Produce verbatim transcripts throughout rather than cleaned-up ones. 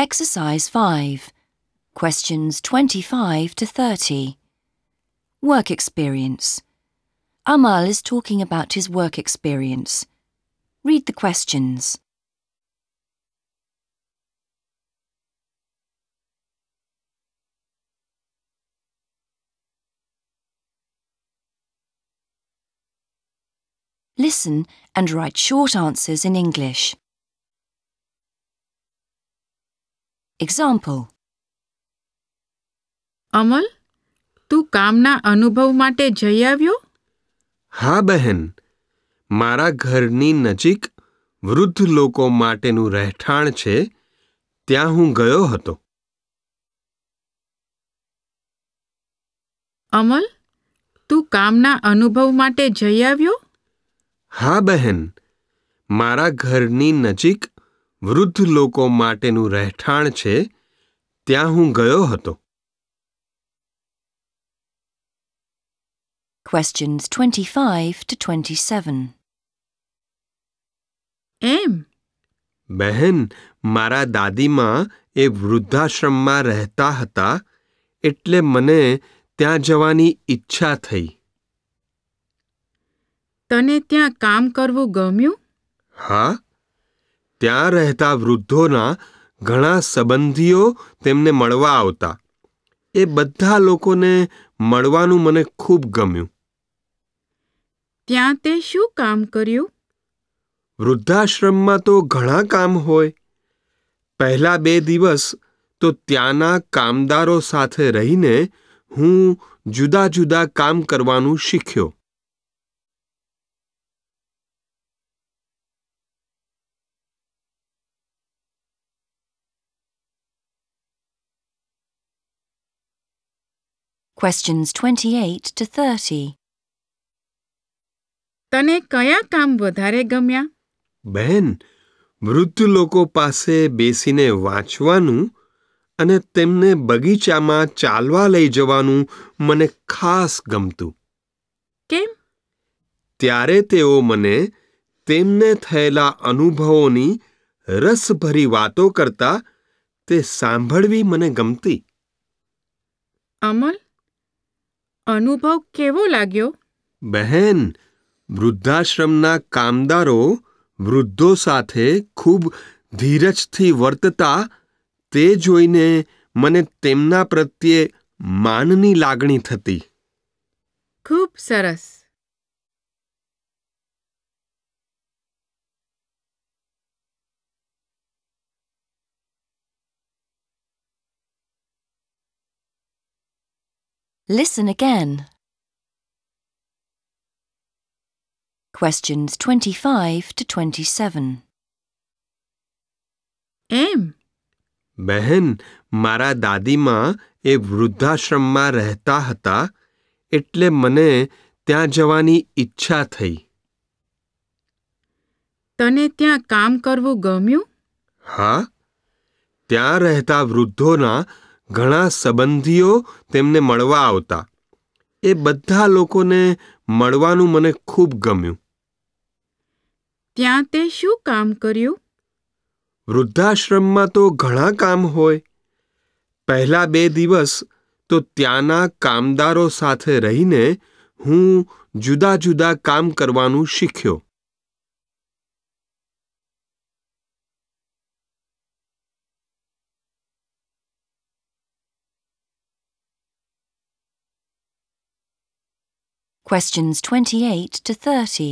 Exercise five. Questions twenty-five to thirty. Work experience. Amal is talking about his work experience. Read the questions. Listen and write short answers in English. Example. અમલ, તું કામના અનુભવ માટે જઈ આવ્યો? હા બહેન, મારા ઘરની નજીક વૃદ્ધ લોકો માટેનું રહેઠાણ છે, ત્યાં હું ગયો હતો. અમલ, તું કામના અનુભવ માટે જઈ આવ્યો? હા બહેન, મારા ઘરની નજીક વૃદ્ધ લોકો માટેનું રહેઠાણ છે, ત્યાં હું ગયો હતો. Questions twenty-five to twenty-seven. એમ? બહેન, મારા દાદીમા એ વૃદ્ધાશ્રમમાં રહેતા હતા, એટલે મને ત્યાં જવાની ઈચ્છા થઈ. તને ત્યાં કામ કરવું ગમ્યું? હા, ત્યાં રહેતા વૃદ્ધોના ઘણા સંબંધીઓ તેમને મળવા આવતા. એ બધા લોકોને મળવાનું મને ખૂબ ગમ્યું. ત્યાં તે શું કામ કર્યું? વૃદ્ધાશ્રમમાં તો ઘણા કામ હોય. પહેલા બે દિવસ તો ત્યાંના કામદારો સાથે રહીને હું જુદા જુદા કામ કરવાનું શીખ્યો. Questions twenty-eight to thirty. તને કયા કામ વધારે ગમ્યા? બહેન, વૃદ્ધ લોકો પાસે બેસીને વાંચવાનું અને તેમને બગીચામાં ચાલવા લઈ જવાનું મને ખાસ ગમતું. કેમ? ત્યારે તેઓ મને તેમને થયેલા અનુભવોની રસભરી વાતો કરતા તે સાંભળવી મને ગમતી. અમલ, અનુભવ કેવો લાગ્યો? બહેન, વૃદ્ધાશ્રમના કામદારો વૃદ્ધો સાથે ખૂબ ધીરજથી વર્તતા તે જોઈને મને તેમના પ્રત્યે માનની લાગણી થતી. ખૂબ સરસ. Listen again. Questions twenty-five to twenty-seven. એમ? બહેન, મારા દાદીમા એ વૃદ્ધાશ્રમમાં રહેતા હતા, એટલે મને ત્યાં જવાની ઈચ્છા થઈ. તને ત્યાં કામ કરવું ગમ્યું? હા, ત્યાં રહેતા વૃદ્ધોના ઘણા સંબંધીઓ તેમને મળવા આવતા. એ બધા લોકોને મળવાનું મને ખૂબ ગમ્યું. ત્યાં તે શું કામ કર્યું? વૃદ્ધાશ્રમમાં તો ઘણા કામ હોય. પહેલા બે દિવસ તો ત્યાંના કામદારો સાથે રહીને હું જુદા જુદા કામ કરવાનું શીખ્યો. Questions twenty-eight to thirty.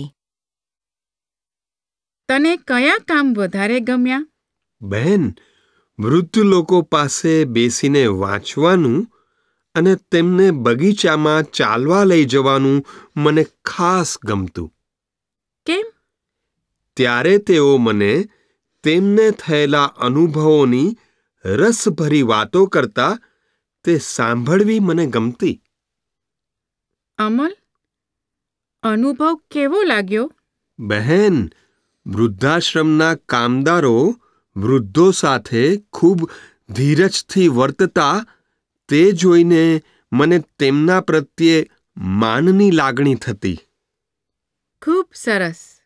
તને કયા કામ વધારે ગમ્યા? બહેન, વૃદ્ધ લોકો પાસે બેસીને વાંચવાનું અને તેમને બગીચામાં ચાલવા લઈ જવાનું મને ખાસ ગમતું. કેમ? ત્યારે તેઓ મને તેમને થયેલા અનુભવોની રસભરી વાતો કરતા તે સાંભળવી મને ગમતી. અમલ, અનુભવ કેવો લાગ્યો? બહેન, વૃદ્ધાશ્રમના કામદારો વૃદ્ધો સાથે ખૂબ ધીરજથી વર્તતા તે જોઈને મને તેમના પ્રત્યે માનની લાગણી થતી. ખૂબ સરસ.